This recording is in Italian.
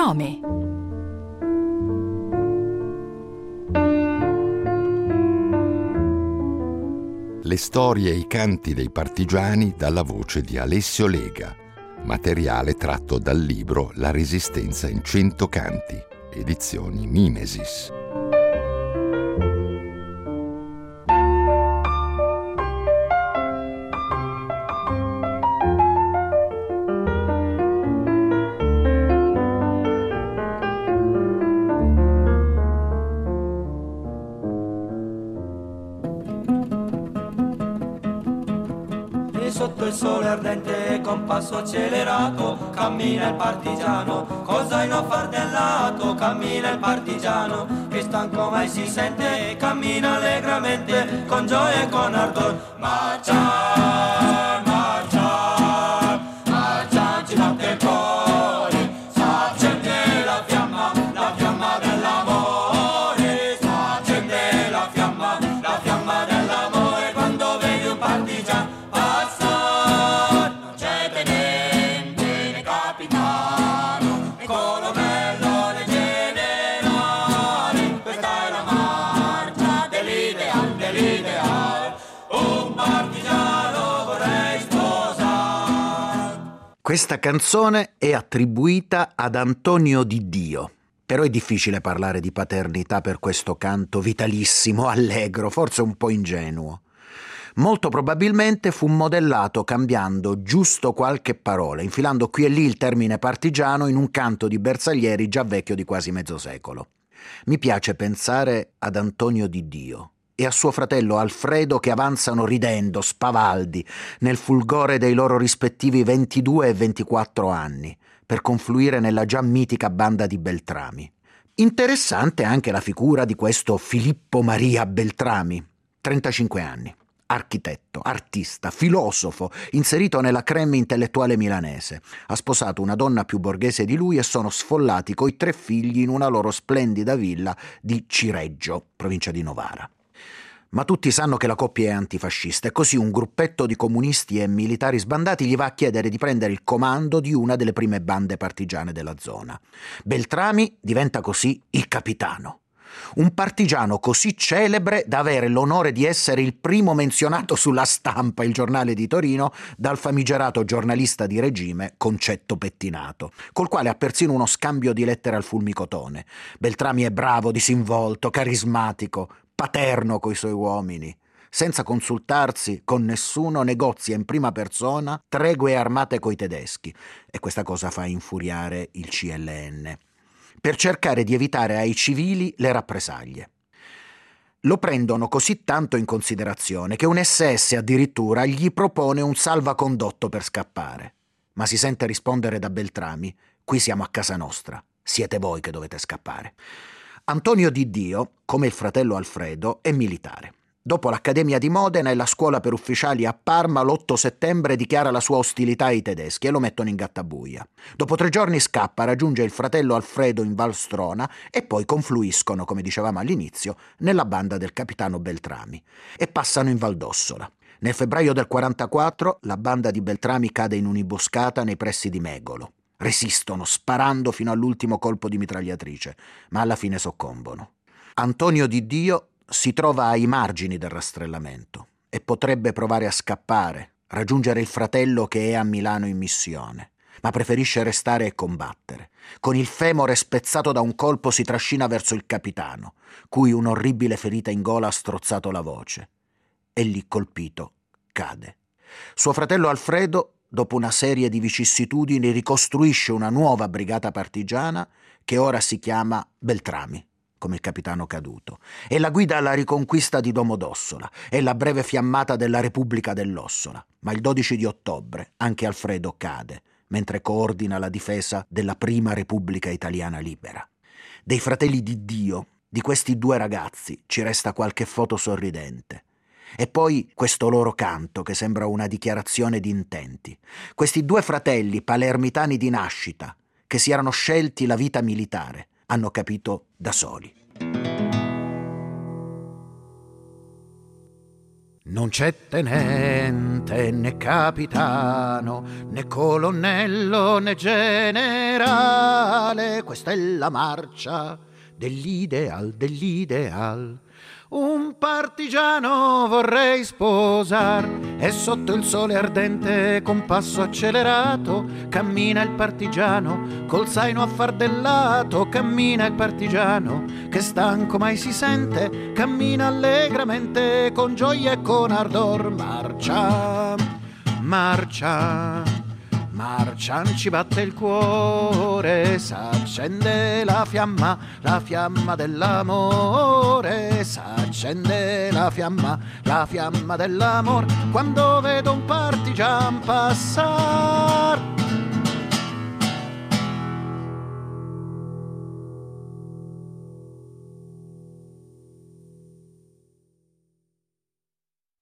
Nome. Le storie e i canti dei partigiani dalla voce di Alessio Lega, materiale tratto dal libro La Resistenza in 100 canti, edizioni Mimesis. Sotto il sole ardente con passo accelerato cammina il partigiano, col zaino affardellato cammina il partigiano, che stanco mai si sente, cammina allegramente con gioia e con ardor. Marciar, marciar, marciar, ci batte il cuore, s'accende la fiamma dell'amore, s'accende la fiamma dell'amore, quando vedi un partigiano Questa canzone è attribuita ad Antonio Di Dio, però è difficile parlare di paternità per questo canto vitalissimo, allegro, forse un po' ingenuo. Molto probabilmente fu modellato cambiando giusto qualche parola, infilando qui e lì il termine partigiano in un canto di Bersaglieri già vecchio di quasi mezzo secolo. Mi piace pensare ad Antonio Di Dio e a suo fratello Alfredo che avanzano ridendo, spavaldi, nel fulgore dei loro rispettivi 22 e 24 anni, per confluire nella già mitica banda di Beltrami. Interessante anche la figura di questo Filippo Maria Beltrami, 35 anni, architetto, artista, filosofo, inserito nella crème intellettuale milanese. Ha sposato una donna più borghese di lui e sono sfollati coi 3 figli in una loro splendida villa di Cireggio, provincia di Novara. Ma tutti sanno che la coppia è antifascista e così un gruppetto di comunisti e militari sbandati gli va a chiedere di prendere il comando di una delle prime bande partigiane della zona. Beltrami diventa così il capitano. Un partigiano così celebre da avere l'onore di essere il primo menzionato sulla Stampa, il giornale di Torino, dal famigerato giornalista di regime Concetto Pettinato, col quale ha persino uno scambio di lettere al fulmicotone. Beltrami è bravo, disinvolto, carismatico, paterno coi suoi uomini. Senza consultarsi con nessuno negozia in prima persona tregue armate coi tedeschi e questa cosa fa infuriare il CLN per cercare di evitare ai civili le rappresaglie. Lo prendono così tanto in considerazione che un SS addirittura gli propone un salvacondotto per scappare. Ma si sente rispondere da Beltrami: qui siamo a casa nostra, siete voi che dovete scappare. Antonio Di Dio, come il fratello Alfredo, è militare. Dopo l'Accademia di Modena e la scuola per ufficiali a Parma, l'8 settembre dichiara la sua ostilità ai tedeschi e lo mettono in gattabuia. Dopo 3 giorni scappa, raggiunge il fratello Alfredo in Val Strona e poi confluiscono, come dicevamo all'inizio, nella banda del capitano Beltrami e passano in Val d'Ossola. Nel febbraio del 44 la banda di Beltrami cade in un'imboscata nei pressi di Megolo. Resistono, sparando fino all'ultimo colpo di mitragliatrice, ma alla fine soccombono. Antonio Di Dio si trova ai margini del rastrellamento e potrebbe provare a scappare, raggiungere il fratello che è a Milano in missione, ma preferisce restare e combattere. Con il femore spezzato da un colpo si trascina verso il capitano, cui un'orribile ferita in gola ha strozzato la voce. E lì, colpito, cade. Suo fratello Alfredo, dopo una serie di vicissitudini, ricostruisce una nuova brigata partigiana che ora si chiama Beltrami, come il capitano caduto, e la guida alla riconquista di Domodossola e la breve fiammata della Repubblica dell'Ossola. Ma il 12 di ottobre anche Alfredo cade, mentre coordina la difesa della prima Repubblica Italiana libera. Dei fratelli di Dio, di questi 2 ragazzi, ci resta qualche foto sorridente. E poi questo loro canto che sembra una dichiarazione di intenti. Questi 2 fratelli palermitani di nascita, che si erano scelti la vita militare, hanno capito da soli. Non c'è tenente né capitano, né colonnello né generale, questa è la marcia dell'ideal, dell'ideal. Un partigiano vorrei sposar e sotto il sole ardente con passo accelerato cammina il partigiano col zaino affardellato, cammina il partigiano che stanco mai si sente, cammina allegramente con gioia e con ardor. Marcia, marcia, marcia, ci batte il cuore, s'accende la fiamma dell'amore, s'accende la fiamma dell'amor, quando vedo un partigian passar.